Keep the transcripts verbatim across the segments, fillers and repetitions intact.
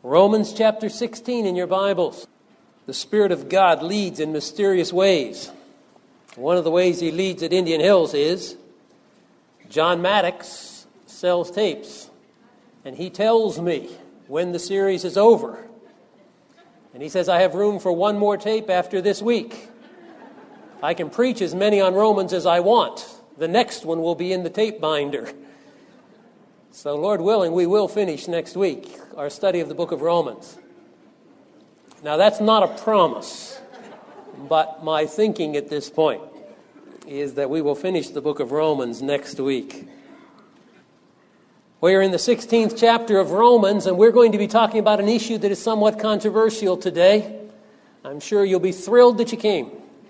Romans chapter sixteen in your Bibles. The Spirit of God leads in mysterious ways. One of the ways He leads at Indian Hills is John Maddox sells tapes, and he tells me when the series is over. And he says, I have room for one more tape after this week. I can preach as many on Romans as I want. The next one will be in the tape binder. So, Lord willing, we will finish next week our study of the book of Romans. Now, that's not a promise, but my thinking at this point is that we will finish the book of Romans next week. We are in the sixteenth chapter of Romans, and we're going to be talking about an issue that is somewhat controversial today. I'm sure you'll be thrilled that you came.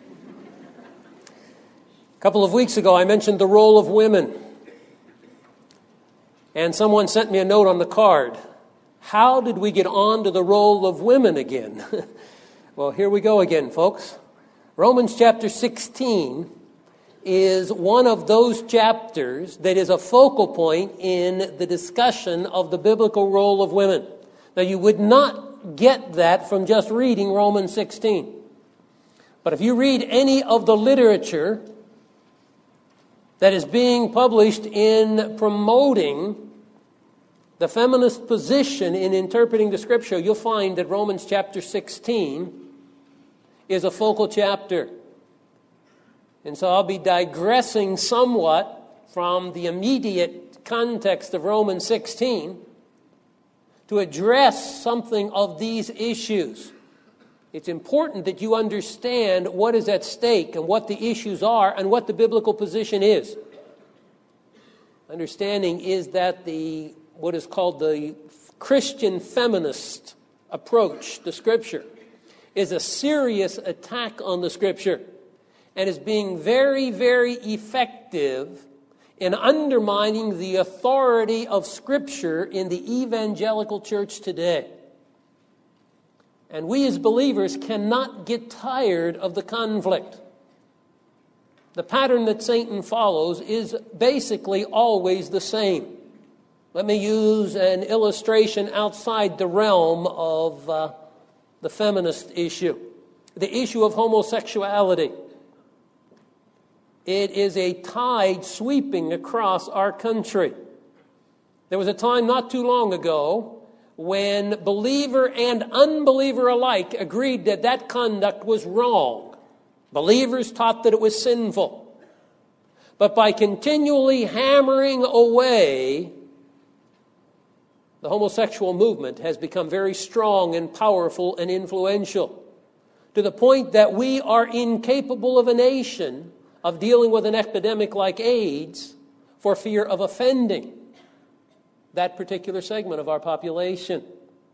A couple of weeks ago, I mentioned the role of women. And someone sent me a note on the card. How did we get on to the role of women again? Well, here we go again, folks. Romans chapter sixteen is one of those chapters that is a focal point in the discussion of the biblical role of women. Now, you would not get that from just reading Romans sixteen. But if you read any of the literature that is being published in promoting the feminist position in interpreting the Scripture, you'll find that Romans chapter sixteen is a focal chapter. And so I'll be digressing somewhat from the immediate context of Romans sixteen to address something of these issues. It's important that you understand what is at stake and what the issues are and what the biblical position is. Understanding is that the what is called the Christian feminist approach to Scripture is a serious attack on the Scripture and is being very, very effective in undermining the authority of Scripture in the evangelical church today. And we as believers cannot get tired of the conflict. The pattern that Satan follows is basically always the same. Let me use an illustration outside the realm of uh, the feminist issue. The issue of homosexuality. It is a tide sweeping across our country. There was a time not too long ago when believer and unbeliever alike agreed that that conduct was wrong. Believers taught that it was sinful. But by continually hammering away, the homosexual movement has become very strong and powerful and influential, to the point that we are incapable of a nation of dealing with an epidemic like AIDS for fear of offending that particular segment of our population.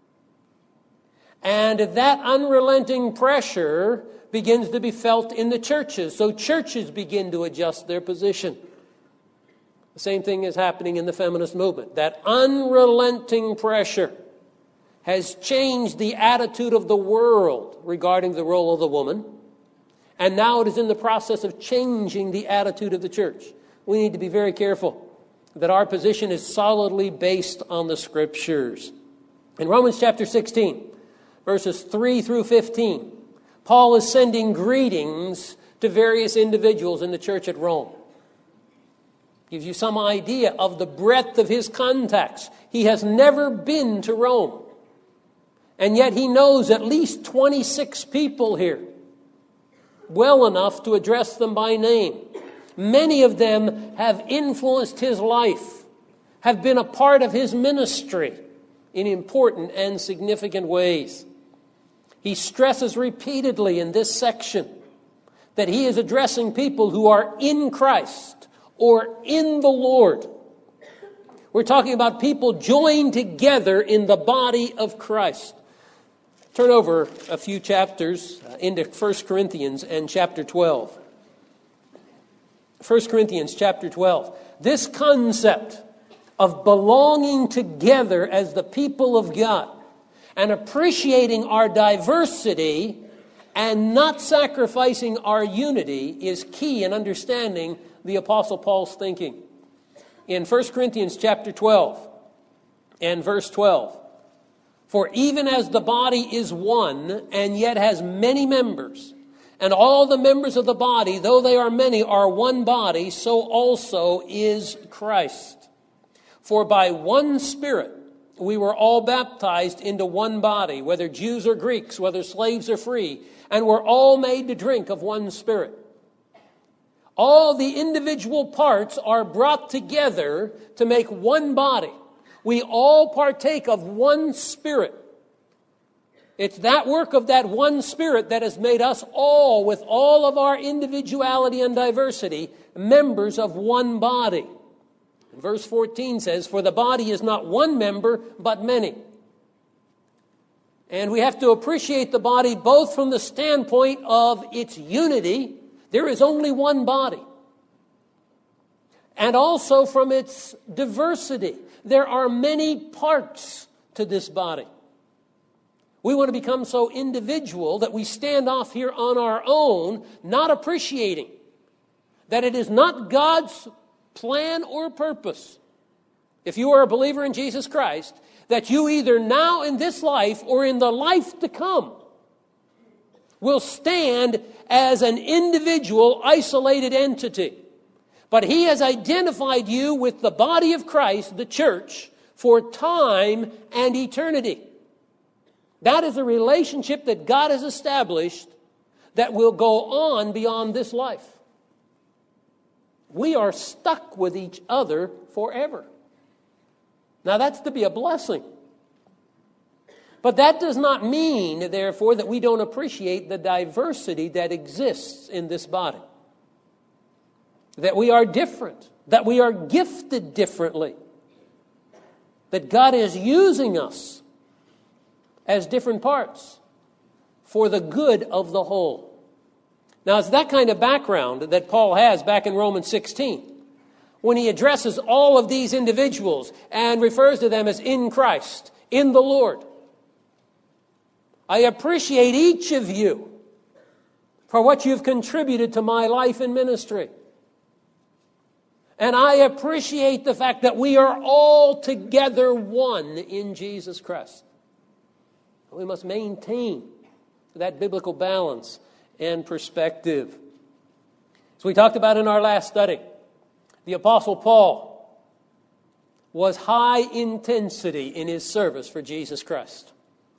And that unrelenting pressure begins to be felt in the churches. So churches begin to adjust their position. The same thing is happening in the feminist movement. That unrelenting pressure has changed the attitude of the world regarding the role of the woman. And now it is in the process of changing the attitude of the church. We need to be very careful that our position is solidly based on the Scriptures. In Romans chapter sixteen, verses three through fifteen, Paul is sending greetings to various individuals in the church at Rome. Gives you some idea of the breadth of his contacts. He has never been to Rome. And yet he knows at least twenty-six people here well enough to address them by name. Many of them have influenced his life, have been a part of his ministry in important and significant ways. He stresses repeatedly in this section that he is addressing people who are in Christ or in the Lord. We're talking about people joined together in the body of Christ. Turn over a few chapters into First Corinthians and chapter twelve. First Corinthians chapter twelve. This concept of belonging together as the people of God and appreciating our diversity and not sacrificing our unity is key in understanding the Apostle Paul's thinking. In First Corinthians chapter twelve and verse twelve, For even as the body is one, and yet has many members, and all the members of the body, though they are many, are one body, so also is Christ. For by one Spirit we were all baptized into one body, whether Jews or Greeks, whether slaves or free, and were all made to drink of one Spirit. All the individual parts are brought together to make one body. We all partake of one Spirit. It's that work of that one Spirit that has made us all, with all of our individuality and diversity, members of one body. And verse fourteen says, for the body is not one member, but many. And we have to appreciate the body both from the standpoint of its unity. There is only one body. And also from its diversity. There are many parts to this body. We want to become so individual that we stand off here on our own, not appreciating that it is not God's plan or purpose, if you are a believer in Jesus Christ, that you either now in this life or in the life to come will stand as an individual, isolated entity. But He has identified you with the body of Christ, the church, for time and eternity. That is a relationship that God has established that will go on beyond this life. We are stuck with each other forever. Now that's to be a blessing. But that does not mean, therefore, that we don't appreciate the diversity that exists in this body. That we are different, that we are gifted differently, that God is using us as different parts for the good of the whole. Now, it's that kind of background that Paul has back in Romans sixteen, when he addresses all of these individuals and refers to them as in Christ, in the Lord. I appreciate each of you for what you've contributed to my life and ministry. And I appreciate the fact that we are all together one in Jesus Christ. We must maintain that biblical balance and perspective. As we talked about in our last study, the Apostle Paul was high intensity in his service for Jesus Christ.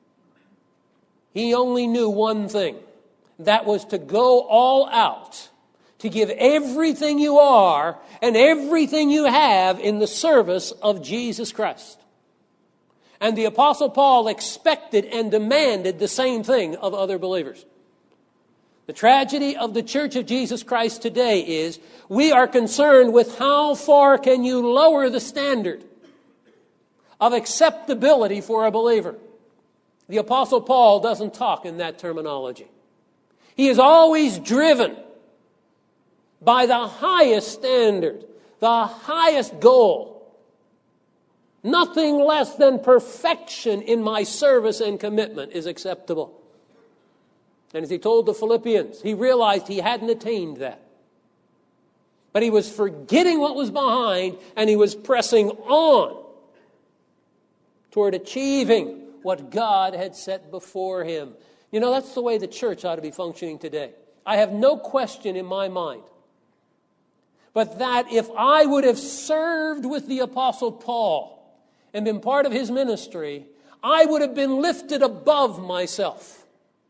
He only knew one thing. That was to go all out, to give everything you are and everything you have in the service of Jesus Christ. And the Apostle Paul expected and demanded the same thing of other believers. The tragedy of the Church of Jesus Christ today is we are concerned with how far can you lower the standard of acceptability for a believer. The Apostle Paul doesn't talk in that terminology. He is always driven by the highest standard, the highest goal. Nothing less than perfection in my service and commitment is acceptable. And as he told the Philippians, he realized he hadn't attained that. But he was forgetting what was behind, and he was pressing on toward achieving what God had set before him. You know, that's the way the church ought to be functioning today. I have no question in my mind but that if I would have served with the Apostle Paul and been part of his ministry, I would have been lifted above myself.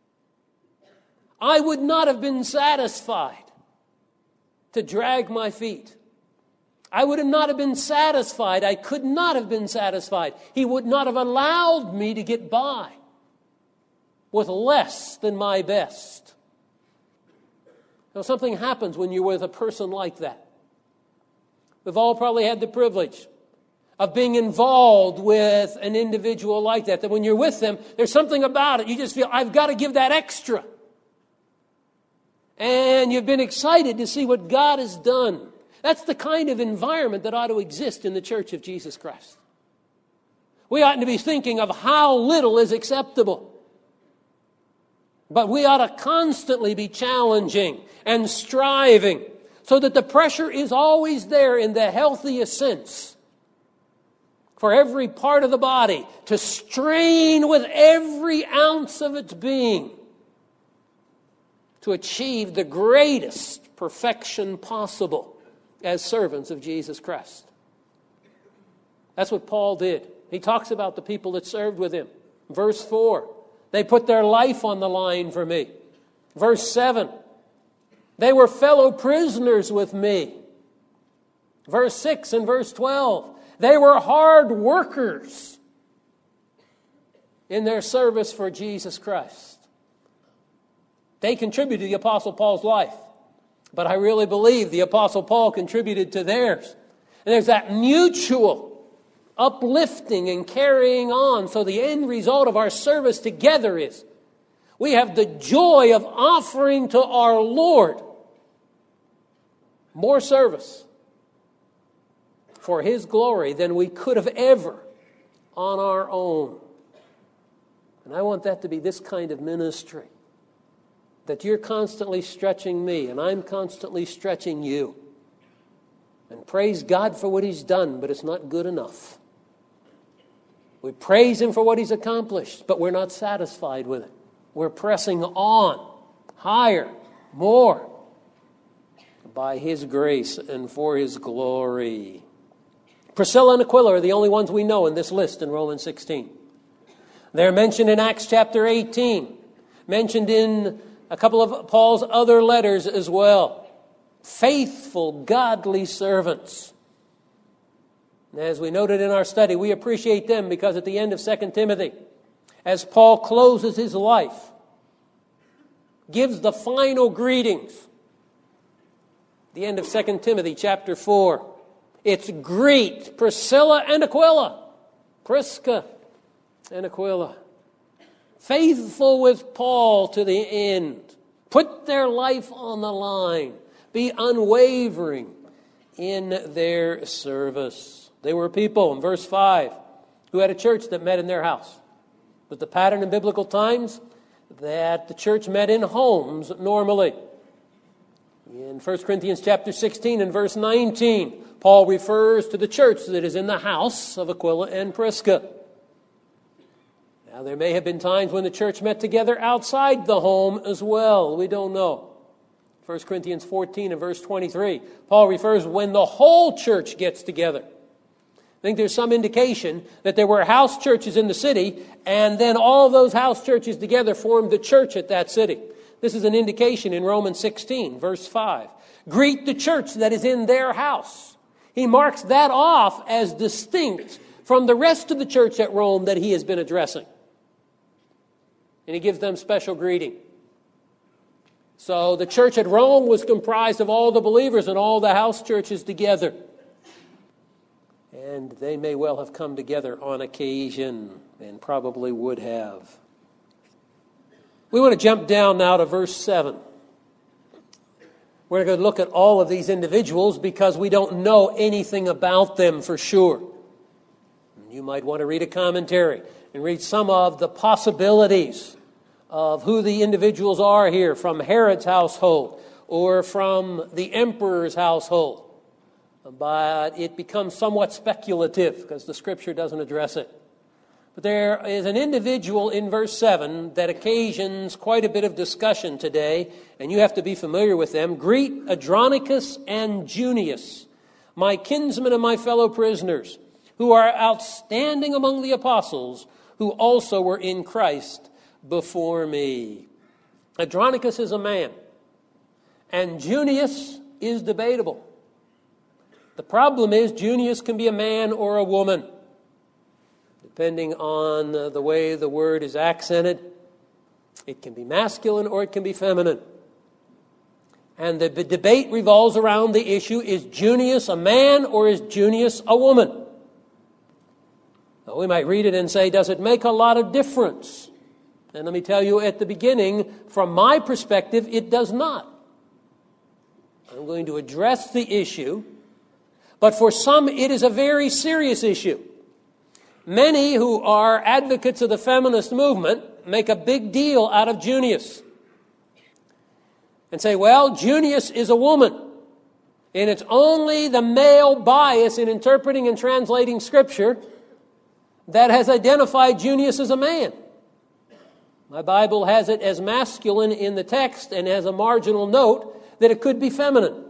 I would not have been satisfied to drag my feet. I would have not have been satisfied. I could not have been satisfied. He would not have allowed me to get by with less than my best. Now, something happens when you're with a person like that. We've all probably had the privilege of being involved with an individual like that, that when you're with them, there's something about it. You just feel, I've got to give that extra. And you've been excited to see what God has done. That's the kind of environment that ought to exist in the Church of Jesus Christ. We oughtn't to be thinking of how little is acceptable. But we ought to constantly be challenging and striving so that the pressure is always there in the healthiest sense for every part of the body to strain with every ounce of its being to achieve the greatest perfection possible as servants of Jesus Christ. That's what Paul did. He talks about the people that served with him. Verse four, they put their life on the line for me. Verse seven, they were fellow prisoners with me. Verse six and verse twelve, they were hard workers in their service for Jesus Christ. They contributed to the Apostle Paul's life, but I really believe the Apostle Paul contributed to theirs. And there's that mutual uplifting and carrying on. So the end result of our service together is we have the joy of offering to our Lord more service for His glory than we could have ever on our own. And I want that to be this kind of ministry, that you're constantly stretching me and I'm constantly stretching you. And praise God for what He's done, but it's not good enough. We praise Him for what He's accomplished, but we're not satisfied with it. We're pressing on, higher, more, by His grace and for His glory. Priscilla and Aquila are the only ones we know in this list in Romans sixteen. They're mentioned in Acts chapter eighteen, mentioned in a couple of Paul's other letters as well. Faithful, godly servants. As we noted in our study, we appreciate them because at the end of Second Timothy, as Paul closes his life, gives the final greetings. The end of Second Timothy chapter four. It's greet Priscilla and Aquila. Prisca and Aquila. Faithful with Paul to the end. Put their life on the line. Be unwavering in their service. They were people, in verse five, who had a church that met in their house. It was the pattern in biblical times that the church met in homes normally. In First Corinthians chapter sixteen and verse nineteen, Paul refers to the church that is in the house of Aquila and Prisca. Now, there may have been times when the church met together outside the home as well. We don't know. First Corinthians fourteen and verse twenty-three, Paul refers when the whole church gets together. I think there's some indication that there were house churches in the city, and then all those house churches together formed the church at that city. This is an indication in Romans sixteen, verse five. Greet the church that is in their house. He marks that off as distinct from the rest of the church at Rome that he has been addressing. And he gives them special greeting. So the church at Rome was comprised of all the believers and all the house churches together. And they may well have come together on occasion, and probably would have. We want to jump down now to verse seven. We're going to look at all of these individuals because we don't know anything about them for sure. You might want to read a commentary and read some of the possibilities of who the individuals are here from Herod's household or from the emperor's household. But it becomes somewhat speculative because the Scripture doesn't address it. But there is an individual in verse seven that occasions quite a bit of discussion today, and you have to be familiar with them. Greet Andronicus and Junius, my kinsmen and my fellow prisoners, who are outstanding among the apostles, who also were in Christ before me. Andronicus is a man, and Junius is debatable. The problem is Junius can be a man or a woman, depending on the way the word is accented. It can be masculine or it can be feminine. And the debate revolves around the issue, is Junius a man or is Junius a woman? Now, we might read it and say, does it make a lot of difference? And let me tell you at the beginning, from my perspective, it does not. I'm going to address the issue, but for some it is a very serious issue. Many who are advocates of the feminist movement make a big deal out of Junius and say, well, Junius is a woman, and it's only the male bias in interpreting and translating Scripture that has identified Junius as a man. My Bible has it as masculine in the text and has a marginal note that it could be feminine.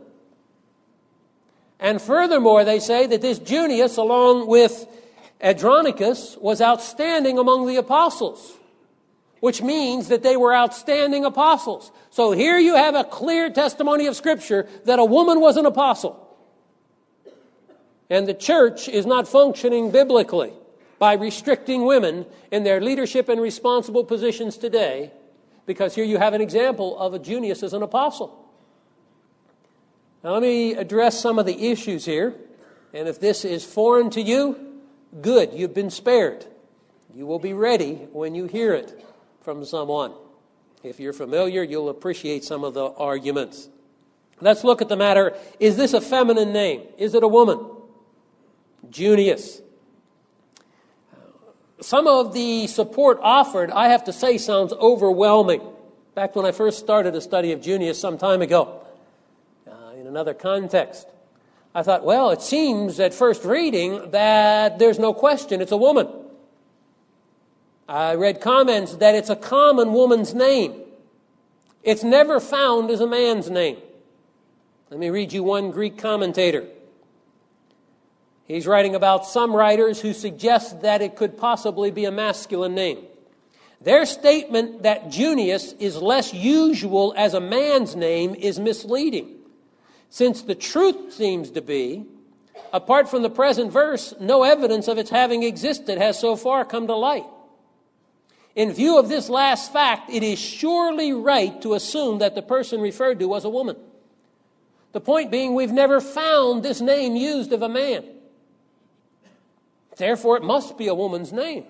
And furthermore, they say that this Junius, along with Andronicus, was outstanding among the apostles, which means that they were outstanding apostles. So here you have a clear testimony of Scripture that a woman was an apostle. And the church is not functioning biblically by restricting women in their leadership and responsible positions today, because here you have an example of a Junius as an apostle. Now let me address some of the issues here, and if this is foreign to you, good, you've been spared. You will be ready when you hear it from someone. If you're familiar, you'll appreciate some of the arguments. Let's look at the matter, is this a feminine name? Is it a woman? Junius. Some of the support offered, I have to say, sounds overwhelming. Back when I first started a study of Junius some time ago, uh, in another context, I thought, well, it seems at first reading that there's no question it's a woman. I read comments that it's a common woman's name. It's never found as a man's name. Let me read you one Greek commentator. He's writing about some writers who suggest that it could possibly be a masculine name. Their statement that Junius is less usual as a man's name is misleading, since the truth seems to be, apart from the present verse, no evidence of its having existed has so far come to light. In view of this last fact, it is surely right to assume that the person referred to was a woman. The point being, we've never found this name used of a man. Therefore, it must be a woman's name.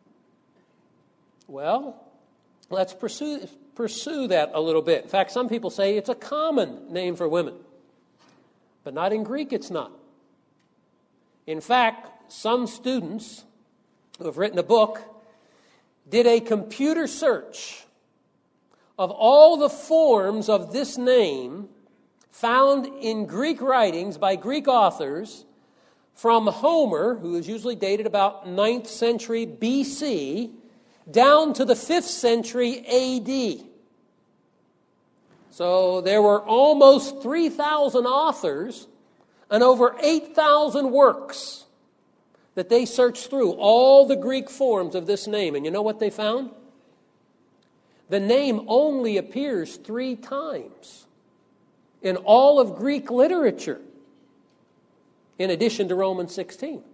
Well, let's pursue, pursue that a little bit. In fact, some people say it's a common name for women. But not in Greek, it's not. In fact, some students who have written a book did a computer search of all the forms of this name found in Greek writings by Greek authors from Homer, who is usually dated about ninth century B C, down to the fifth century A D. So there were almost three thousand authors and over eight thousand works that they searched through, all the Greek forms of this name. And you know what they found? The name only appears three times in all of Greek literature, in addition to Romans sixteen.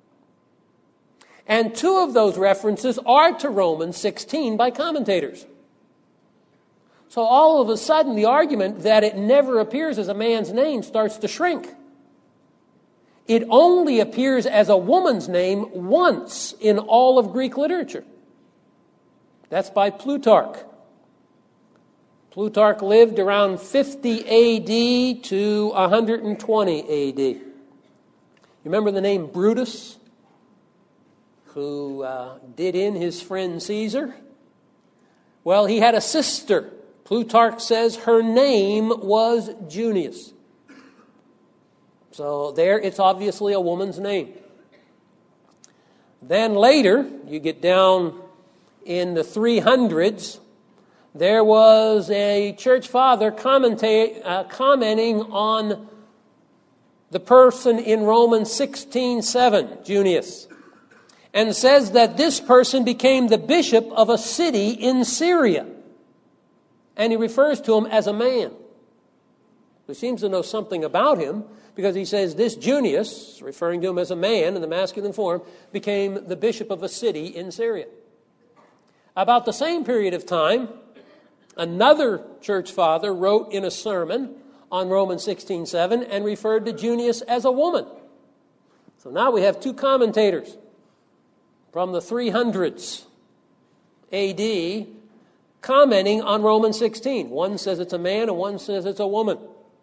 And two of those references are to Romans sixteen by commentators. So all of a sudden, the argument that it never appears as a man's name starts to shrink. It only appears as a woman's name once in all of Greek literature. That's by Plutarch. Plutarch lived around fifty A D to one hundred twenty A D. You remember the name Brutus, who uh, did in his friend Caesar? Well, he had a sister. Plutarch says her name was Junius. So there, it's obviously a woman's name. Then later, you get down in the three hundreds, there was a church father commenta- uh, commenting on the person in Romans sixteen seven, Junius, and says that this person became the bishop of a city in Syria. And he refers to him as a man. He seems to know something about him, because he says this Junius, referring to him as a man in the masculine form, became the bishop of a city in Syria. About the same period of time, another church father wrote in a sermon on Romans sixteen seven and referred to Junius as a woman. So now we have two commentators from the three hundreds A D commenting on Romans sixteen. One says it's a man and one says it's a woman.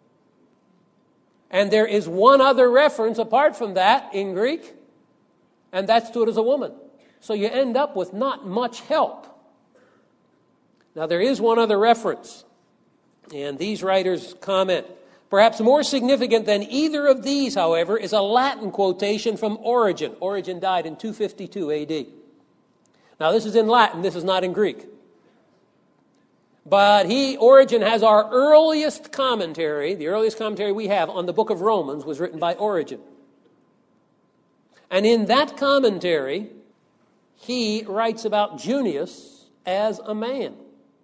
And there is one other reference apart from that in Greek, and that's to it as a woman. So you end up with not much help. Now there is one other reference, and these writers comment, Perhaps more significant than either of these, however, is a Latin quotation from Origen. Origen died in two fifty-two A D. Now, this is in Latin. This is not in Greek. But he, Origen, has our earliest commentary. The earliest commentary we have on the book of Romans was written by Origen. And in that commentary, he writes about Junius as a man.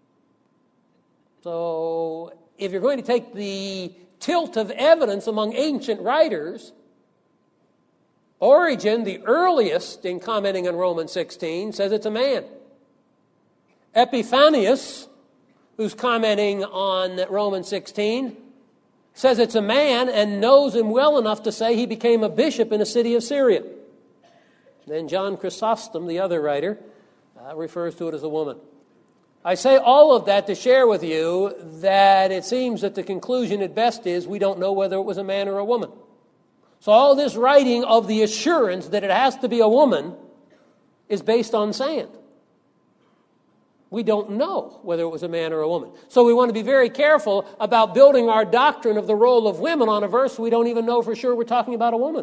So, if you're going to take the tilt of evidence among ancient writers, Origen, the earliest in commenting on Romans sixteen, says it's a man. Epiphanius, who's commenting on Romans sixteen, says it's a man and knows him well enough to say he became a bishop in a city of Syria. Then John Chrysostom, the other writer, uh, refers to it as a woman. I say all of that to share with you that it seems that the conclusion at best is we don't know whether it was a man or a woman. So all this writing of the assurance that it has to be a woman is based on sand. We don't know whether it was a man or a woman. So we want to be very careful about building our doctrine of the role of women on a verse we don't even know for sure we're talking about a woman.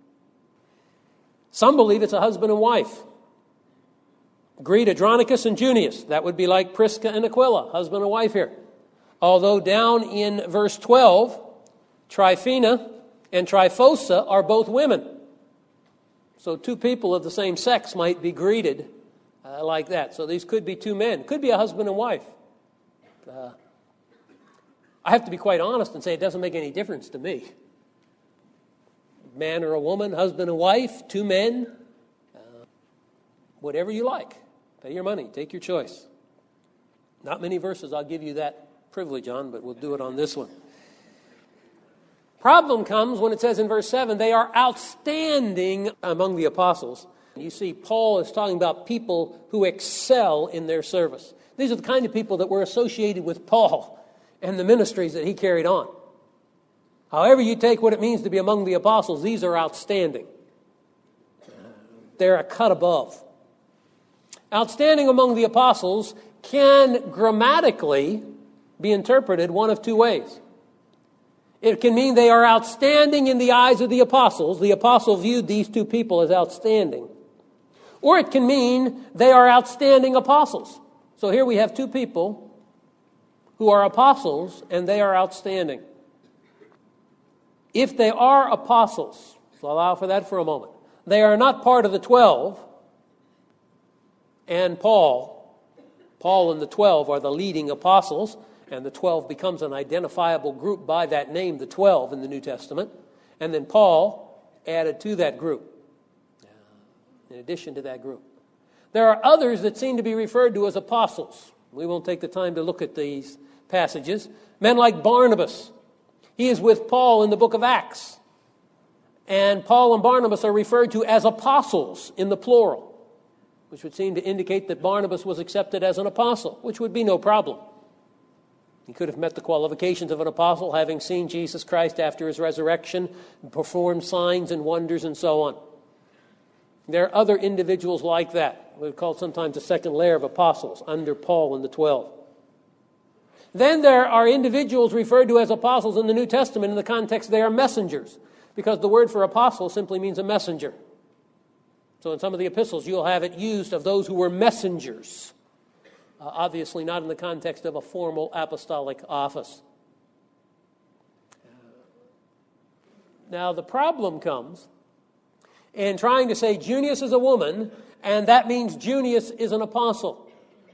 Some believe it's a husband and wife. Greet Andronicus and Junius. That would be like Prisca and Aquila, husband and wife here. Although down in verse twelve, Tryphena and Tryphosa are both women. So two people of the same sex might be greeted uh, like that. So these could be two men. Could be a husband and wife. Uh, I have to be quite honest and say it doesn't make any difference to me. Man or a woman, husband and wife, two men, uh, whatever you like. Pay your money. Take your choice. Not many verses I'll give you that privilege on, but we'll do it on this one. Problem comes when it says in verse seven, they are outstanding among the apostles. You see, Paul is talking about people who excel in their service. These are the kind of people that were associated with Paul and the ministries that he carried on. However you take what it means to be among the apostles, these are outstanding. They're a cut above. Outstanding among the apostles can grammatically be interpreted one of two ways. It can mean they are outstanding in the eyes of the apostles. The apostle viewed these two people as outstanding. Or it can mean they are outstanding apostles. So here we have two people who are apostles and they are outstanding. If they are apostles, so I'll allow for that for a moment, they are not part of the twelve, and Paul, Paul and the twelve are the leading apostles, and the twelve becomes an identifiable group by that name, the twelve in the New Testament, and then Paul added to that group, in addition to that group. There are others that seem to be referred to as apostles. We won't take the time to look at these passages. Men like Barnabas. He is with Paul in the book of Acts. And Paul and Barnabas are referred to as apostles in the plural, which would seem to indicate that Barnabas was accepted as an apostle, which would be no problem. He could have met the qualifications of an apostle, having seen Jesus Christ after his resurrection, performed signs and wonders and so on. There are other individuals like that. We're called sometimes the second layer of apostles under Paul and the twelve. Then there are individuals referred to as apostles in the New Testament. In the context, they are messengers, because the word for apostle simply means a messenger. So in some of the epistles, you'll have it used of those who were messengers. Uh, obviously not in the context of a formal apostolic office. Now the problem comes in trying to say Junius is a woman, and that means Junius is an apostle.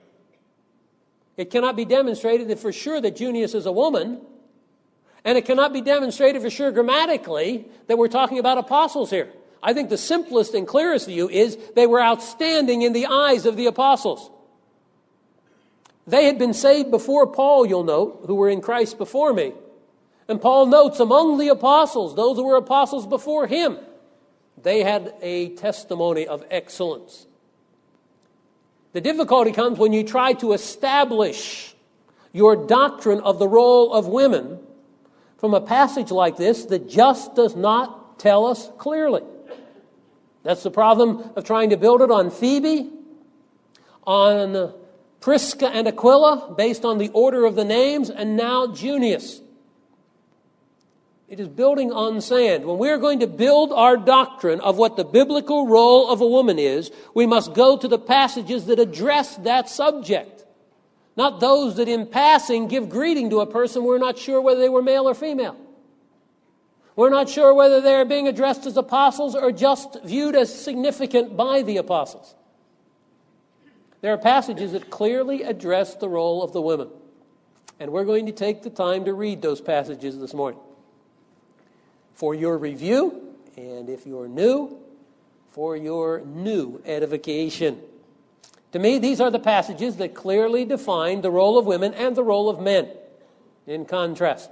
It cannot be demonstrated for sure that Junius is a woman, and it cannot be demonstrated for sure grammatically that we're talking about apostles here. I think the simplest and clearest view is they were outstanding in the eyes of the apostles. They had been saved before Paul, you'll note, who were in Christ before me. And Paul notes among the apostles, those who were apostles before him, they had a testimony of excellence. The difficulty comes when you try to establish your doctrine of the role of women from a passage like this that just does not tell us clearly. That's the problem of trying to build it on Phoebe, on Prisca and Aquila, based on the order of the names, and now Junius. It is building on sand. When we are going to build our doctrine of what the biblical role of a woman is, we must go to the passages that address that subject, not those that in passing give greeting to a person we're not sure whether they were male or female. We're not sure whether they're being addressed as apostles or just viewed as significant by the apostles. There are passages that clearly address the role of the women. And we're going to take the time to read those passages this morning. For your review, and if you're new, for your new edification. To me, these are the passages that clearly define the role of women and the role of men, in contrast.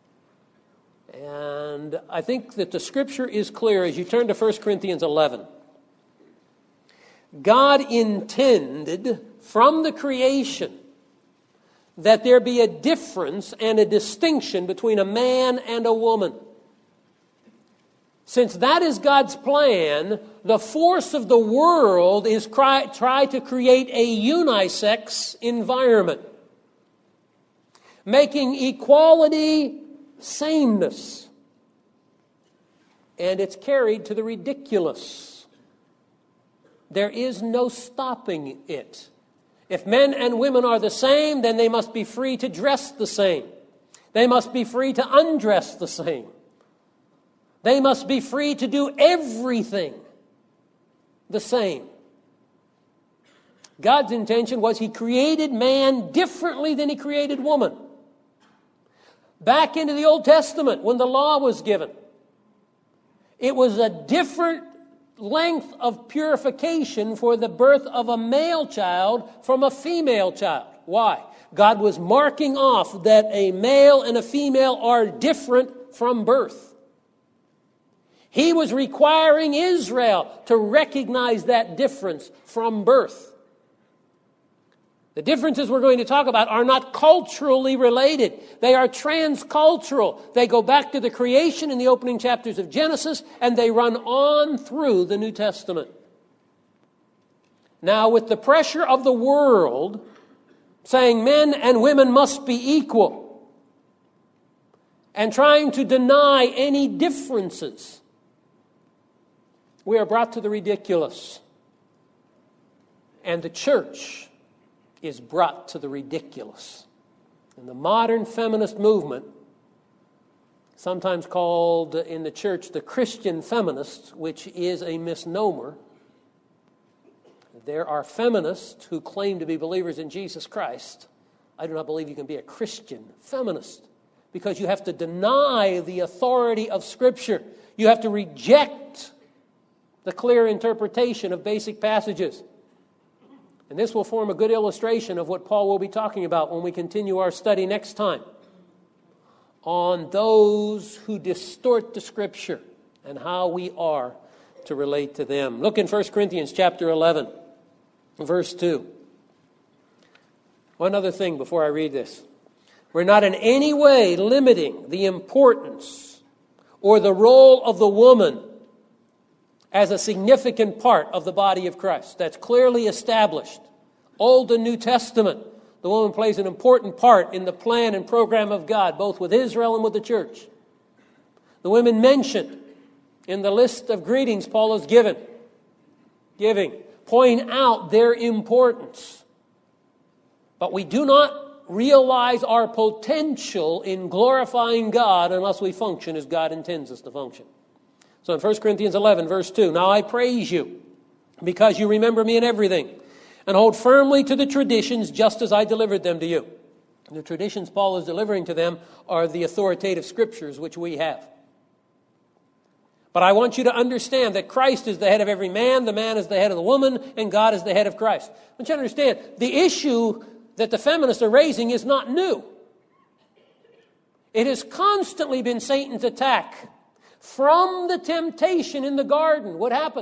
And I think that the Scripture is clear as you turn to First Corinthians eleven. God intended from the creation that there be a difference and a distinction between a man and a woman. Since that is God's plan, the force of the world is try, try to create a unisex environment, making equality sameness. And it's carried to the ridiculous. There is no stopping it. If men and women are the same, then they must be free to dress the same. They must be free to undress the same. They must be free to do everything the same. God's intention was He created man differently than He created woman. Back into the Old Testament, when the law was given, it was a different length of purification for the birth of a male child from a female child. Why? God was marking off that a male and a female are different from birth. He was requiring Israel to recognize that difference from birth. The differences we're going to talk about are not culturally related. They are transcultural. They go back to the creation in the opening chapters of Genesis, and they run on through the New Testament. Now, with the pressure of the world saying men and women must be equal and trying to deny any differences, we are brought to the ridiculous. And the church is brought to the ridiculous. And the modern feminist movement, sometimes called in the church the Christian feminists, which is a misnomer. There are feminists who claim to be believers in Jesus Christ. I do not believe you can be a Christian feminist because you have to deny the authority of Scripture. You have to reject the clear interpretation of basic passages. And this will form a good illustration of what Paul will be talking about when we continue our study next time on those who distort the Scripture and how we are to relate to them. Look in First Corinthians chapter eleven, verse two. One other thing before I read this. We're not in any way limiting the importance or the role of the woman as a significant part of the body of Christ. That's clearly established. Old and New Testament, the woman plays an important part in the plan and program of God, both with Israel and with the church. The women mentioned in the list of greetings Paul has given, giving, point out their importance. But we do not realize our potential in glorifying God unless we function as God intends us to function. So in First Corinthians eleven, verse two, now I praise you because you remember me in everything and hold firmly to the traditions just as I delivered them to you. The traditions Paul is delivering to them are the authoritative scriptures which we have. But I want you to understand that Christ is the head of every man, the man is the head of the woman, and God is the head of Christ. I want you to understand, the issue that the feminists are raising is not new. It has constantly been Satan's attack. From the temptation in the garden, what happened?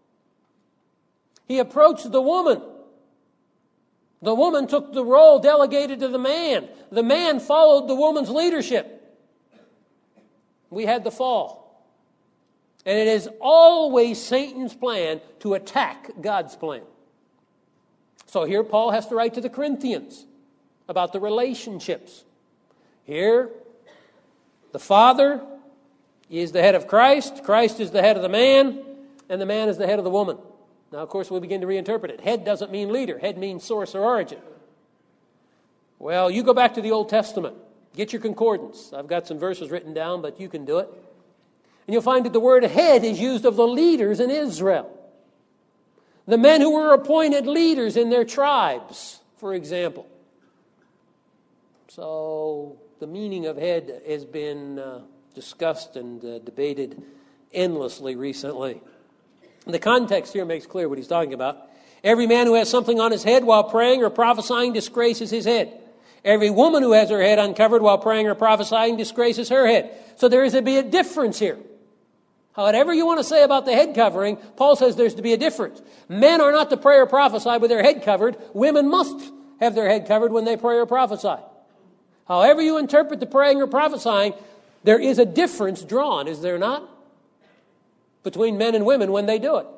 He approached the woman. The woman took the role delegated to the man. The man followed the woman's leadership. We had the fall. And it is always Satan's plan to attack God's plan. So here Paul has to write to the Corinthians about the relationships. Here, the father He is the head of Christ. Christ is the head of the man, and the man is the head of the woman. Now, of course, we begin to reinterpret it. Head doesn't mean leader. Head means source or origin. Well, you go back to the Old Testament. Get your concordance. I've got some verses written down, but you can do it. And you'll find that the word head is used of the leaders in Israel. The men who were appointed leaders in their tribes, for example. So the meaning of head has been uh, discussed and uh, debated endlessly recently. The context here makes clear what he's talking about. Every man who has something on his head while praying or prophesying disgraces his head. Every woman who has her head uncovered while praying or prophesying disgraces her head. So there is to be a difference here. Whatever you want to say about the head covering, Paul says there's to be a difference. Men are not to pray or prophesy with their head covered. Women must have their head covered when they pray or prophesy. However you interpret the praying or prophesying, there is a difference drawn, is there not? Between men and women when they do it.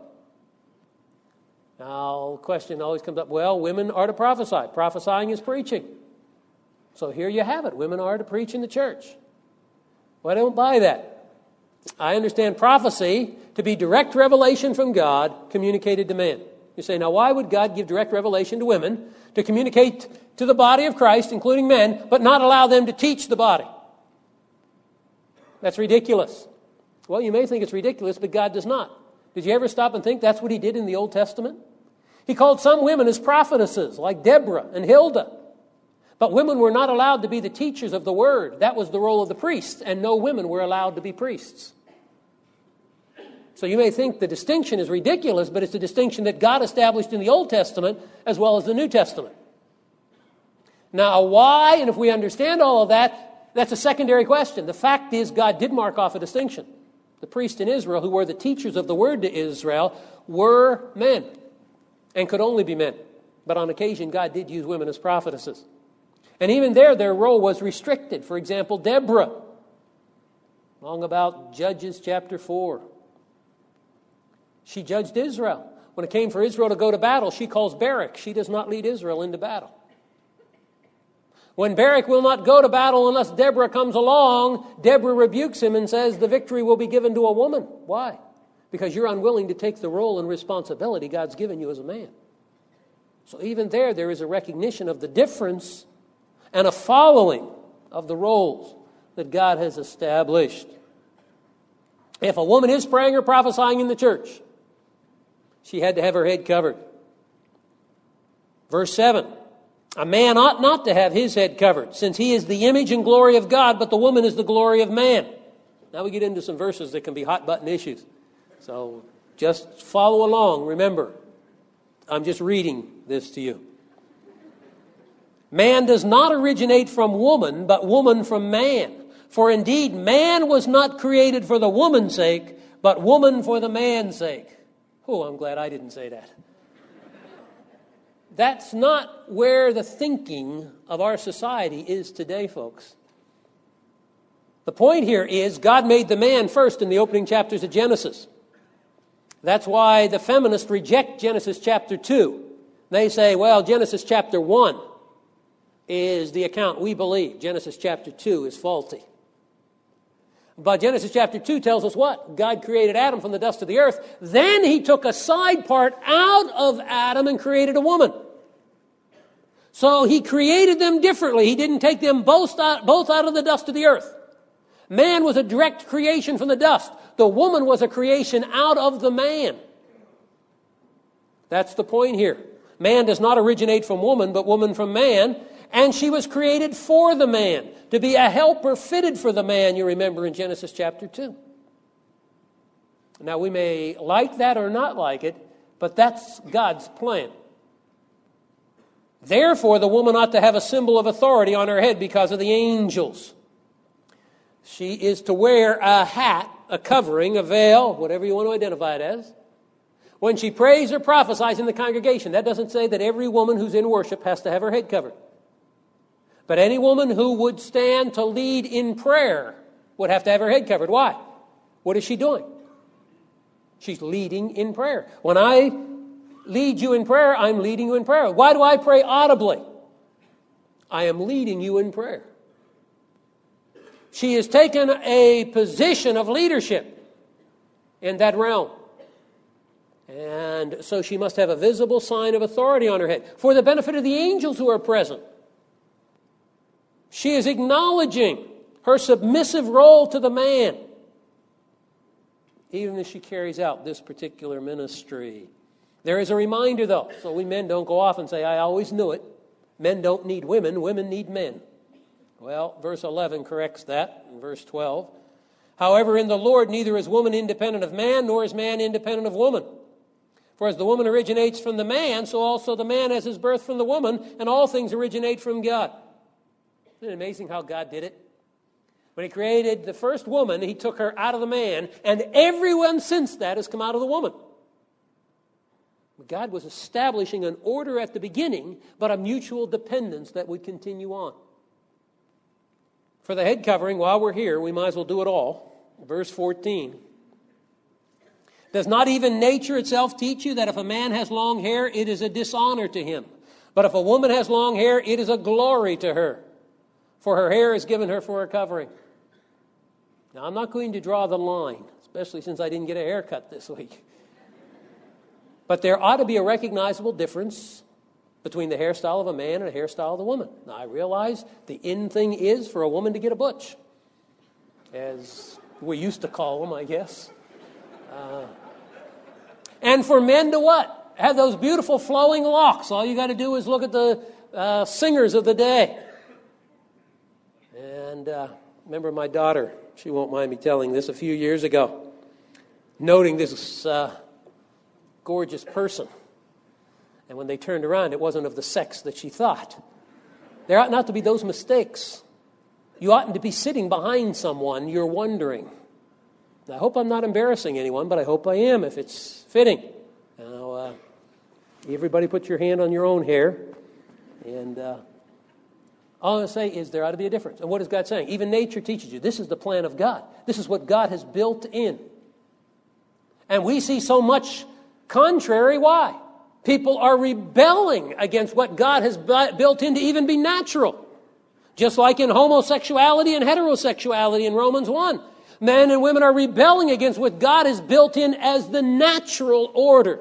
Now, the question always comes up, well, women are to prophesy. Prophesying is preaching. So here you have it. Women are to preach in the church. Well, I don't buy that. I understand prophecy to be direct revelation from God communicated to men. You say, now why would God give direct revelation to women to communicate to the body of Christ, including men, but not allow them to teach the body? That's ridiculous. Well, you may think it's ridiculous, but God does not. Did you ever stop and think that's what he did in the Old Testament? He called some women as prophetesses, like Deborah and Hilda. But women were not allowed to be the teachers of the word. That was the role of the priests, and no women were allowed to be priests. So you may think the distinction is ridiculous, but it's a distinction that God established in the Old Testament as well as the New Testament. Now, why, and if we understand all of that, that's a secondary question. The fact is, God did mark off a distinction. The priests in Israel, who were the teachers of the word to Israel, were men and could only be men. But on occasion, God did use women as prophetesses. And even there, their role was restricted. For example, Deborah, long about Judges chapter four. She judged Israel. When it came for Israel to go to battle, she calls Barak. She does not lead Israel into battle. When Barak will not go to battle unless Deborah comes along, Deborah rebukes him and says the victory will be given to a woman. Why? Because you're unwilling to take the role and responsibility God's given you as a man. So even there, there is a recognition of the difference and a following of the roles that God has established. If a woman is praying or prophesying in the church, she had to have her head covered. Verse seven. A man ought not to have his head covered, since he is the image and glory of God, but the woman is the glory of man. Now we get into some verses that can be hot-button issues. So just follow along. Remember, I'm just reading this to you. Man does not originate from woman, but woman from man. For indeed, man was not created for the woman's sake, but woman for the man's sake. Oh, I'm glad I didn't say that. That's not where the thinking of our society is today, folks. The point here is God made the man first in the opening chapters of Genesis. That's why the feminists reject Genesis chapter two. They say, well, Genesis chapter one is the account we believe. Genesis chapter two is faulty. But Genesis chapter two tells us what? God created Adam from the dust of the earth. Then he took a side part out of Adam and created a woman. So he created them differently. He didn't take them both out, both out of the dust of the earth. Man was a direct creation from the dust. The woman was a creation out of the man. That's the point here. Man does not originate from woman, but woman from man. And she was created for the man, to be a helper fitted for the man, you remember in Genesis chapter two. Now, we may like that or not like it, but that's God's plan. Therefore, the woman ought to have a symbol of authority on her head because of the angels. She is to wear a hat, a covering, a veil, whatever you want to identify it as, when she prays or prophesies in the congregation. That doesn't say that every woman who's in worship has to have her head covered. But any woman who would stand to lead in prayer would have to have her head covered. Why? What is she doing? She's leading in prayer. When I lead you in prayer, I'm leading you in prayer. Why do I pray audibly? I am leading you in prayer. She has taken a position of leadership in that realm. And so she must have a visible sign of authority on her head for the benefit of the angels who are present. She is acknowledging her submissive role to the man, even as she carries out this particular ministry. There is a reminder, though, so we men don't go off and say, I always knew it. Men don't need women, women need men. Well, verse eleven corrects that in verse twelve. However, in the Lord, neither is woman independent of man, nor is man independent of woman. For as the woman originates from the man, so also the man has his birth from the woman, and all things originate from God. Isn't it amazing how God did it? When he created the first woman, he took her out of the man, and everyone since that has come out of the woman. God was establishing an order at the beginning, but a mutual dependence that would continue on. For the head covering, while we're here, we might as well do it all. Verse fourteen. Does not even nature itself teach you that if a man has long hair, it is a dishonor to him? But if a woman has long hair, it is a glory to her, for her hair is given her for a covering. Now, I'm not going to draw the line, especially since I didn't get a haircut this week. But there ought to be a recognizable difference between the hairstyle of a man and the hairstyle of the woman. Now, I realize the in thing is for a woman to get a butch, as we used to call them, I guess. Uh, and for men to what? Have those beautiful flowing locks. All you got to do is look at the uh, singers of the day. And uh, remember my daughter, she won't mind me telling this, a few years ago, noting this uh, gorgeous person. And when they turned around, it wasn't of the sex that she thought. There ought not to be those mistakes. You oughtn't to be sitting behind someone you're wondering. I hope I'm not embarrassing anyone, but I hope I am if it's fitting. Now, uh, everybody put your hand on your own hair. And uh, all I'm going to say is there ought to be a difference. And what is God saying? Even nature teaches you. This is the plan of God. This is what God has built in. And we see so much contrary. Why? People are rebelling against what God has built in to even be natural. Just like in homosexuality and heterosexuality in Romans one. Men and women are rebelling against what God has built in as the natural order.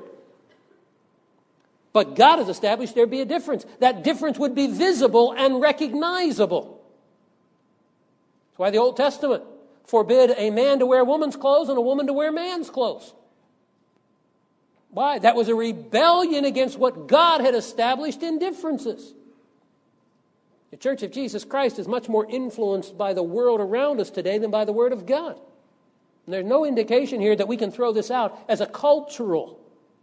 But God has established there be a difference. That difference would be visible and recognizable. That's why the Old Testament forbid a man to wear woman's clothes and a woman to wear man's clothes. Why? That was a rebellion against what God had established in differences. The Church of Jesus Christ is much more influenced by the world around us today than by the Word of God. And there's no indication here that we can throw this out as a cultural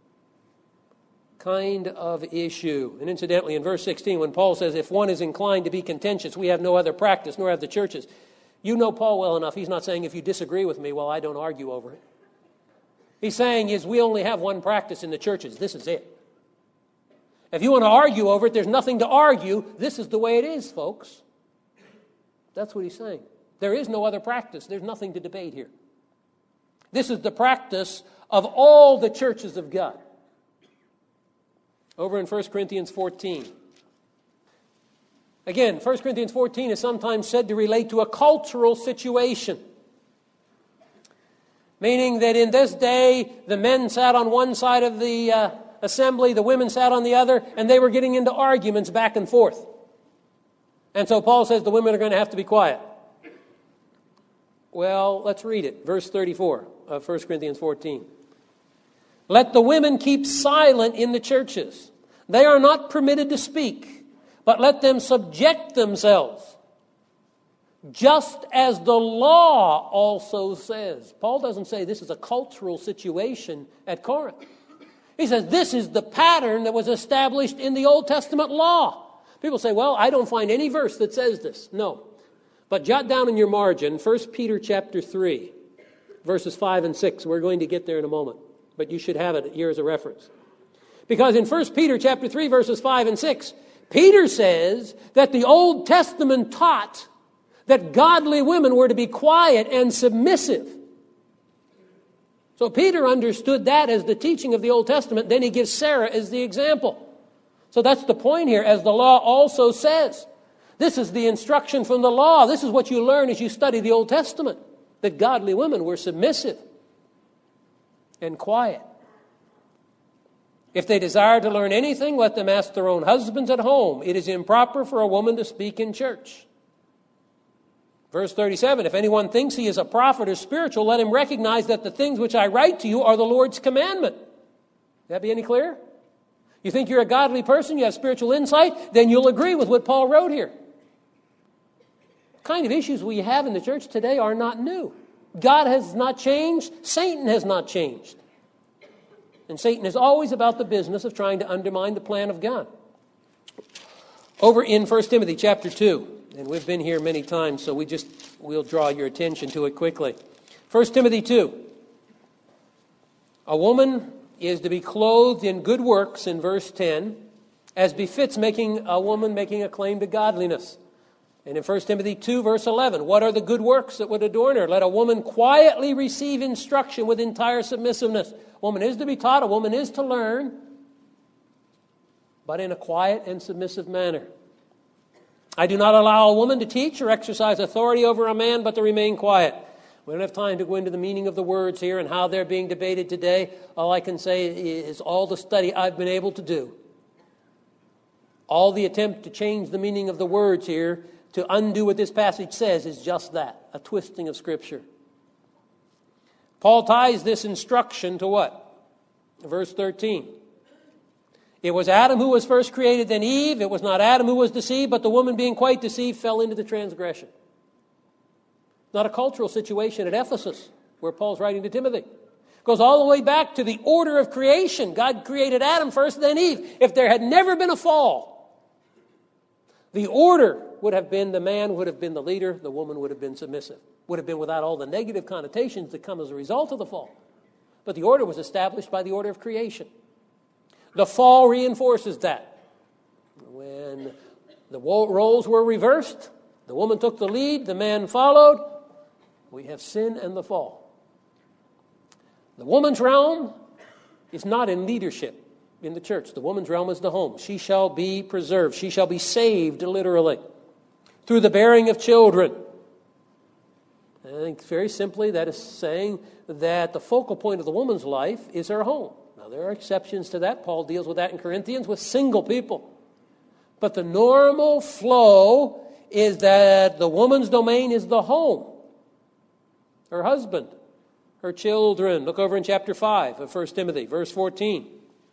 kind of issue. And incidentally, in verse sixteen, when Paul says, if one is inclined to be contentious, we have no other practice, nor have the churches. You know Paul well enough. He's not saying if you disagree with me, well, I don't argue over it. He's saying is we only have one practice in the churches. This is it. If you want to argue over it, there's nothing to argue. This is the way it is, folks. That's what he's saying. There is no other practice. There's nothing to debate here. This is the practice of all the churches of God. Over in First Corinthians fourteen. Again, First Corinthians fourteen is sometimes said to relate to a cultural situation. Meaning that in this day, the men sat on one side of the uh, assembly, the women sat on the other, and they were getting into arguments back and forth. And so Paul says the women are going to have to be quiet. Well, let's read it. Verse thirty-four of First Corinthians fourteen. Let the women keep silent in the churches. They are not permitted to speak, but let them subject themselves, just as the law also says. Paul doesn't say this is a cultural situation at Corinth. He says this is the pattern that was established in the Old Testament law. People say, well, I don't find any verse that says this. No. But jot down in your margin, First Peter chapter three, verses five and six. We're going to get there in a moment. But you should have it here as a reference. Because in First Peter chapter three, verses five and six, Peter says that the Old Testament taught that godly women were to be quiet and submissive. So Peter understood that as the teaching of the Old Testament. Then he gives Sarah as the example. So that's the point here, as the law also says, This is the instruction from the law. This is what you learn as you study the Old Testament, that godly women were submissive and quiet. If they desire to learn anything, let them ask their own husbands at home. It is improper for a woman to speak in church. Verse thirty-seven, if anyone thinks he is a prophet or spiritual, let him recognize that the things which I write to you are the Lord's commandment. That be any clearer? You think you're a godly person, you have spiritual insight, then you'll agree with what Paul wrote here. The kind of issues we have in the church today are not new. God has not changed. Satan has not changed. And Satan is always about the business of trying to undermine the plan of God. Over in First Timothy chapter two, and we've been here many times, so we just, we'll draw your attention to it quickly. First Timothy two. A woman is to be clothed in good works, in verse ten, as befits making a woman making a claim to godliness. And in First Timothy two, verse eleven, what are the good works that would adorn her? Let a woman quietly receive instruction with entire submissiveness. A woman is to be taught, a woman is to learn, but in a quiet and submissive manner. I do not allow a woman to teach or exercise authority over a man, but to remain quiet. We don't have time to go into the meaning of the words here and how they're being debated today. All I can say is all the study I've been able to do, all the attempt to change the meaning of the words here, to undo what this passage says, is just that, a twisting of Scripture. Paul ties this instruction to what? Verse thirteen. It was Adam who was first created, then Eve. It was not Adam who was deceived, but the woman being quite deceived fell into the transgression. Not a cultural situation at Ephesus, where Paul's writing to Timothy. It goes all the way back to the order of creation. God created Adam first, then Eve. If there had never been a fall, the order would have been the man would have been the leader, the woman would have been submissive. Would have been without all the negative connotations that come as a result of the fall. But the order was established by the order of creation. The fall reinforces that. When the roles were reversed, the woman took the lead, the man followed, we have sin and the fall. The woman's realm is not in leadership in the church. The woman's realm is the home. She shall be preserved. She shall be saved, literally, through the bearing of children. And I think very simply that is saying that the focal point of the woman's life is her home. Now, there are exceptions to that. Paul deals with that in Corinthians with single people. But the normal flow is that the woman's domain is the home. Her husband, her children. Look over in chapter five of First Timothy, verse fourteen.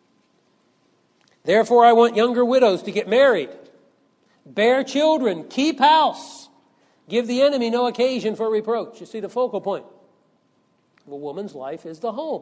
Therefore, I want younger widows to get married, bear children, keep house, give the enemy no occasion for reproach. You see the focal point. A woman's life is the home.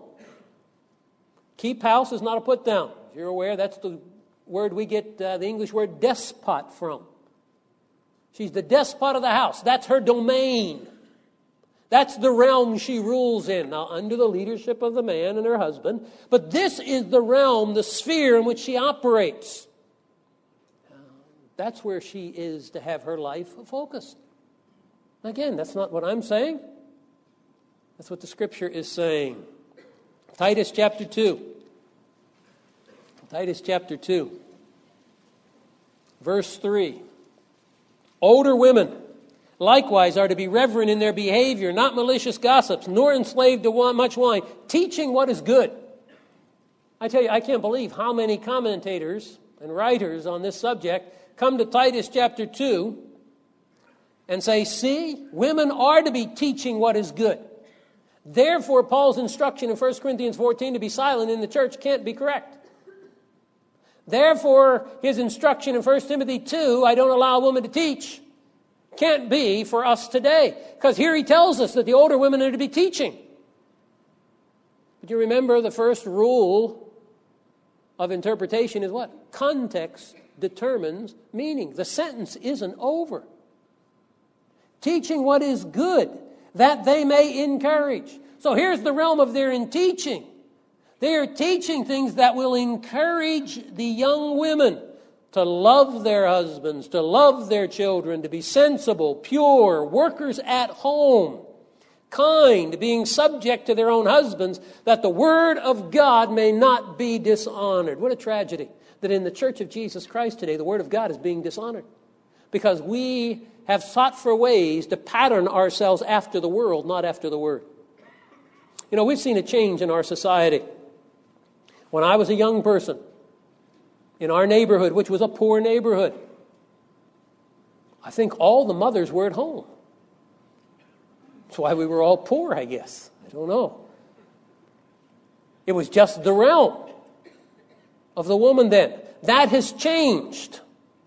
Keep house is not a put down. If you're aware, that's the word we get uh, the English word despot from. She's the despot of the house. That's her domain. That's the realm she rules in. Now, under the leadership of the man and her husband. But this is the realm, the sphere in which she operates. Uh, that's where she is to have her life focused. Again, that's not what I'm saying. That's what the Scripture is saying. Titus chapter two. Titus chapter two. Verse three. Older women likewise are to be reverent in their behavior, not malicious gossips, nor enslaved to much wine, teaching what is good. I tell you, I can't believe how many commentators and writers on this subject come to Titus chapter two and say, see, women are to be teaching what is good. Therefore, Paul's instruction in First Corinthians fourteen to be silent in the church can't be correct. Therefore, his instruction in First Timothy two, I don't allow a woman to teach, can't be for us today. Because here he tells us that the older women are to be teaching. But you remember the first rule of interpretation is what? Context determines meaning. The sentence isn't over. Teaching what is good, that they may encourage. So here's the realm of their in teaching. They are teaching things that will encourage the young women to love their husbands, to love their children, to be sensible, pure, workers at home, kind, being subject to their own husbands, that the word of God may not be dishonored. What a tragedy that in the Church of Jesus Christ today, the word of God is being dishonored. because we have sought for ways to pattern ourselves after the world, not after the Word. You know, we've seen a change in our society. When I was a young person, in our neighborhood, which was a poor neighborhood, I think all the mothers were at home. That's why we were all poor, I guess. I don't know. It was just the realm of the woman then. That has changed.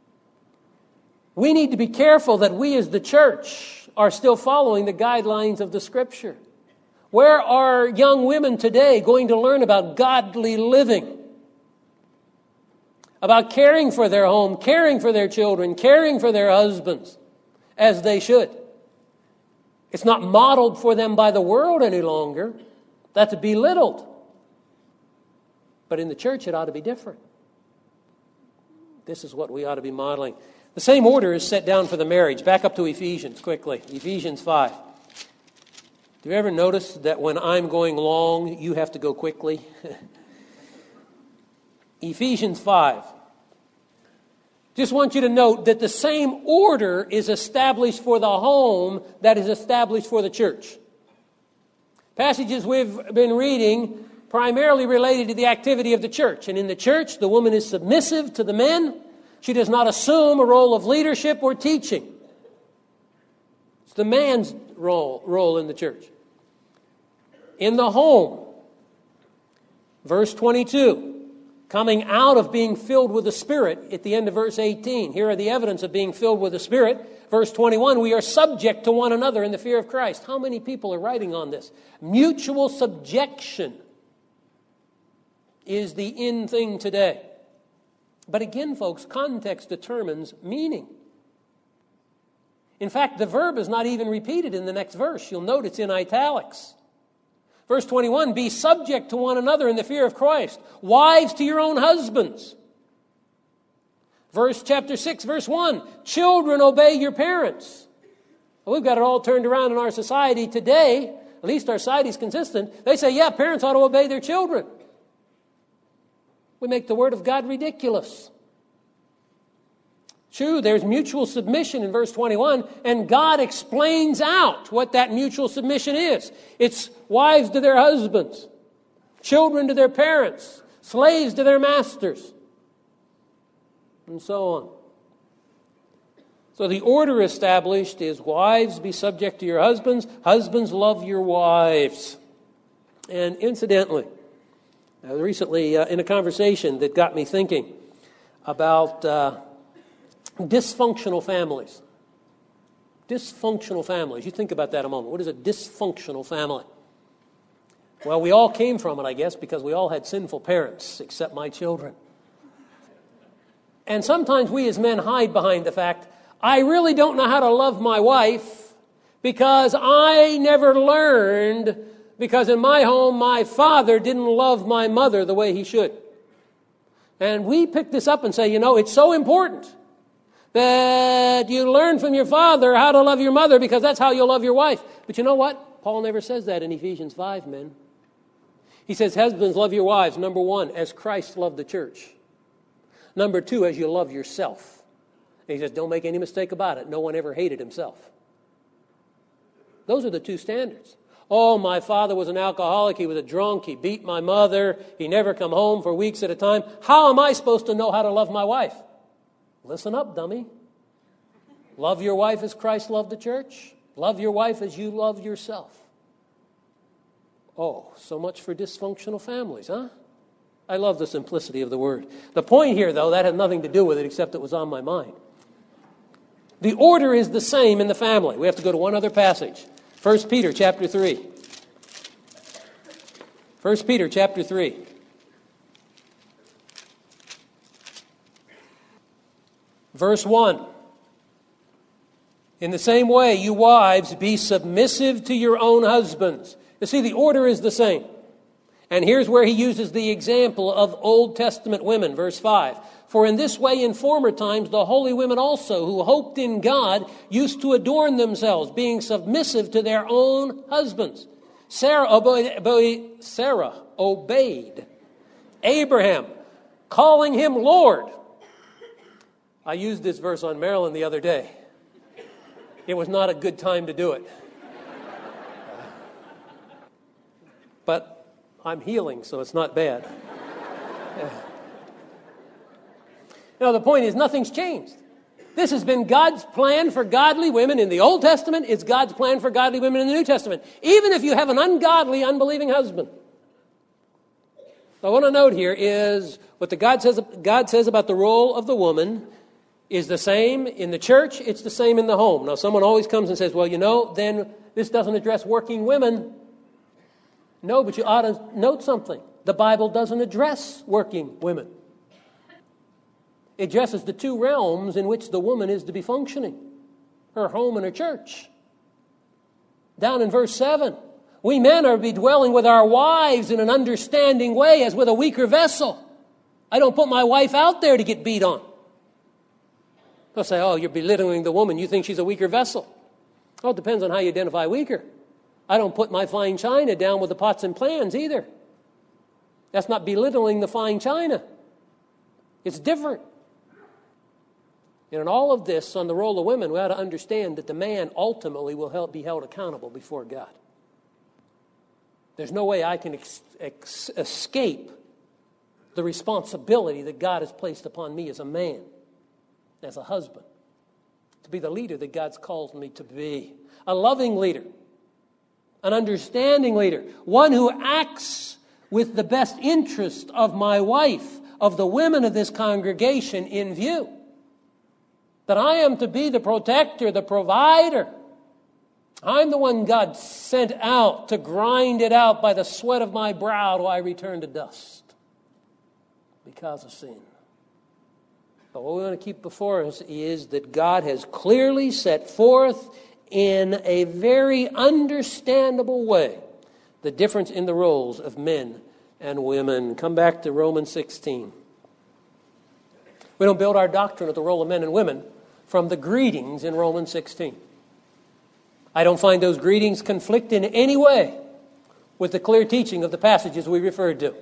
We need to be careful that we as the church are still following the guidelines of the Scripture. Where are young women today going to learn about godly living? About caring for their home, caring for their children, caring for their husbands, as they should. It's not modeled for them by the world any longer. That's belittled. But in the church, it ought to be different. This is what we ought to be modeling. The same order is set down for the marriage. Back up to Ephesians quickly. Ephesians five. Do you ever notice that when I'm going long, you have to go quickly? Ephesians five. Just want you to note that the same order is established for the home that is established for the church. Passages we've been reading primarily related to the activity of the church. And in the church, the woman is submissive to the men. She does not assume a role of leadership or teaching. It's the man's role, role in the church. In the home, verse twenty-two, coming out of being filled with the Spirit at the end of verse eighteen. Here are the evidence of being filled with the Spirit. Verse twenty-one, we are subject to one another in the fear of Christ. How many people are writing on this? Mutual subjection is the in thing today. But again, folks, context determines meaning. In fact, the verb is not even repeated in the next verse. You'll note it's in italics. Verse twenty-one, be subject to one another in the fear of Christ. Wives to your own husbands. Verse chapter six, verse one, children obey your parents. Well, we've got it all turned around in our society today. At least our society is consistent. They say, yeah, parents ought to obey their children. We make the word of God ridiculous. True, there's mutual submission in verse twenty-one, and God explains out what that mutual submission is. It's wives to their husbands, children to their parents, slaves to their masters, and so on. So the order established is wives, be subject to your husbands, husbands, love your wives. And incidentally, I was recently uh, in a conversation that got me thinking about uh, dysfunctional families. Dysfunctional families. You think about that a moment. What is a dysfunctional family? Well, we all came from it, I guess, because we all had sinful parents, except my children. And sometimes we as men hide behind the fact, I really don't know how to love my wife because I never learned, because in my home, my father didn't love my mother the way he should. And we pick this up and say, you know, it's so important that you learn from your father how to love your mother because that's how you'll love your wife. But you know what? Paul never says that in Ephesians five, men. He says, husbands, love your wives, number one, as Christ loved the church. Number two, as you love yourself. And he says, don't make any mistake about it. No one ever hated himself. Those are the two standards. Oh, my father was an alcoholic. He was a drunk. He beat my mother. He never come home for weeks at a time. How am I supposed to know how to love my wife? Listen up, dummy. Love your wife as Christ loved the church. Love your wife as you love yourself. Oh, so much for dysfunctional families, huh? I love the simplicity of the word. The point here, though, that had nothing to do with it except it was on my mind. The order is the same in the family. We have to go to one other passage. First Peter chapter three. First Peter chapter three. Verse one. In the same way, you wives, be submissive to your own husbands. You see, the order is the same. And here's where he uses the example of Old Testament women, verse five. For in this way in former times the holy women also, who hoped in God, used to adorn themselves, being submissive to their own husbands. Sarah obeyed, Sarah obeyed Abraham, calling him Lord. I used this verse on Marilyn the other day. It was not a good time to do it. But I'm healing, so it's not bad. Now, the point is, nothing's changed. This has been God's plan for godly women in the Old Testament. It's God's plan for godly women in the New Testament, even if you have an ungodly, unbelieving husband. So I want to note here is what the God says, God says about the role of the woman is the same in the church, it's the same in the home. Now, someone always comes and says, well, you know, then this doesn't address working women. No, but you ought to note something. The Bible doesn't address working women. It addresses the two realms in which the woman is to be functioning, her home and her church. Down in verse seven, we men are to be dwelling with our wives in an understanding way as with a weaker vessel. I don't put my wife out there to get beat on. They'll say, oh, you're belittling the woman. You think she's a weaker vessel. Well, it depends on how you identify weaker. I don't put my fine china down with the pots and pans either. That's not belittling the fine china. It's different. And in all of this, on the role of women, we ought to understand that the man ultimately will help be held accountable before God. There's no way I can ex- ex- escape the responsibility that God has placed upon me as a man, as a husband, to be the leader that God's called me to be. A loving leader, an understanding leader, one who acts with the best interest of my wife, of the women of this congregation in view. That I am to be the protector, the provider. I'm the one God sent out to grind it out by the sweat of my brow till I return to dust because of sin. But what we want to keep before us is that God has clearly set forth in a very understandable way the difference in the roles of men and women. Come back to Romans sixteen. We don't build our doctrine of the role of men and women from the greetings in Romans sixteen. I don't find those greetings conflict in any way with the clear teaching of the passages we referred to.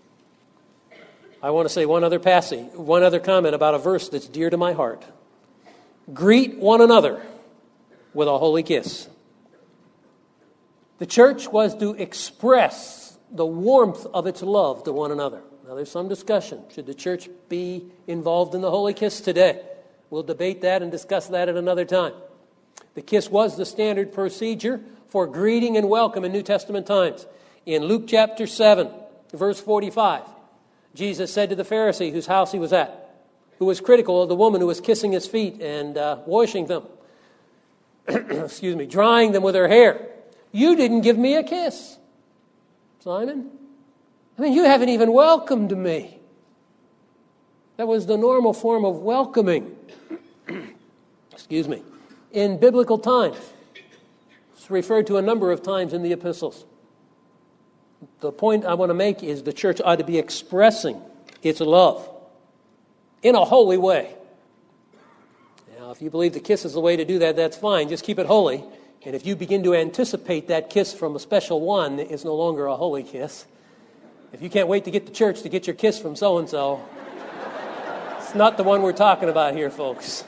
I want to say one other passage, one other comment about a verse that's dear to my heart. Greet one another with a holy kiss. The church was to express the warmth of its love to one another. Now, there's some discussion. Should the church be involved in the holy kiss today? We'll debate that and discuss that at another time. The kiss was the standard procedure for greeting and welcome in New Testament times. In Luke chapter seven, verse forty-five, Jesus said to the Pharisee whose house he was at, who was critical of the woman who was kissing his feet and uh, washing them, excuse me, drying them with her hair, you didn't give me a kiss, Simon. I mean, you haven't even welcomed me. That was the normal form of welcoming. Excuse me. In biblical times. It's referred to a number of times in the epistles. The point I want to make is the church ought to be expressing its love in a holy way. Now, if you believe the kiss is the way to do that, that's fine. Just keep it holy. And if you begin to anticipate that kiss from a special one, it's no longer a holy kiss. If you can't wait to get to church to get your kiss from so-and-so, it's not the one we're talking about here, folks.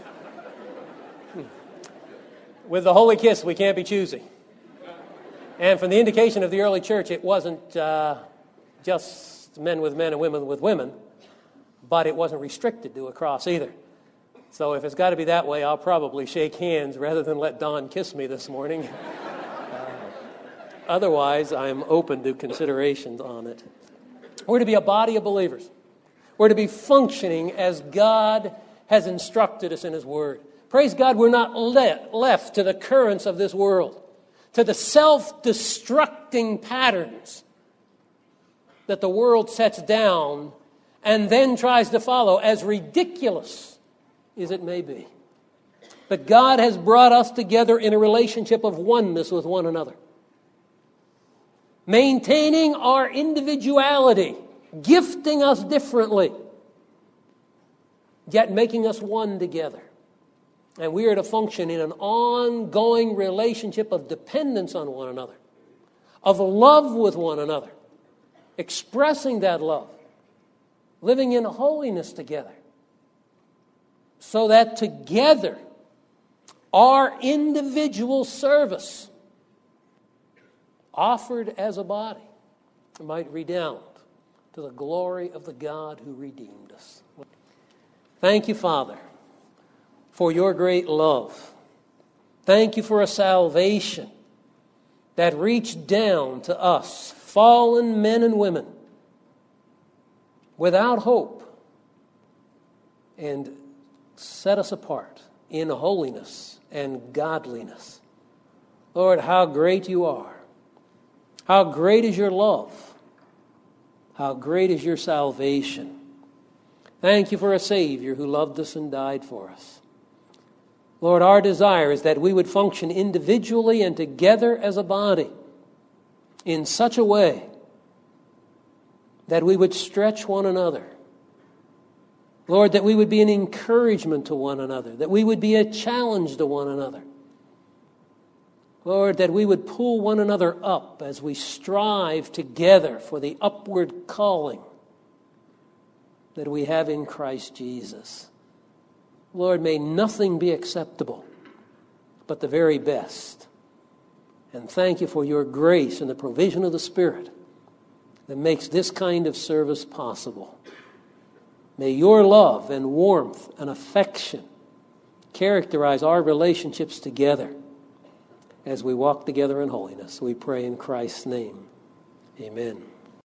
With the holy kiss, we can't be choosy. And from the indication of the early church, it wasn't uh, just men with men and women with women, but it wasn't restricted to a cross either. So if it's got to be that way, I'll probably shake hands rather than let Don kiss me this morning. uh, otherwise, I'm open to considerations on it. We're to be a body of believers. We're to be functioning as God has instructed us in His Word. Praise God, we're not let, left to the currents of this world, to the self-destructing patterns that the world sets down and then tries to follow, as ridiculous as it may be. But God has brought us together in a relationship of oneness with one another, maintaining our individuality, gifting us differently, yet making us one together. And we are to function in an ongoing relationship of dependence on one another, of love with one another, expressing that love, living in holiness together. so that together our individual service offered as a body might redound to the glory of the God who redeemed us. Thank you, Father, for your great love. Thank you for a salvation that reached down to us, fallen men and women, without hope, and set us apart in holiness and godliness. Lord, how great you are. How great is your love. How great is your salvation. Thank you for a Savior who loved us and died for us. Lord, our desire is that we would function individually and together as a body in such a way that we would stretch one another. Lord, that we would be an encouragement to one another, that we would be a challenge to one another. Lord, that we would pull one another up as we strive together for the upward calling that we have in Christ Jesus. Lord, may nothing be acceptable but the very best. And thank you for your grace and the provision of the Spirit that makes this kind of service possible. May your love and warmth and affection characterize our relationships together as we walk together in holiness. We pray in Christ's name. Amen.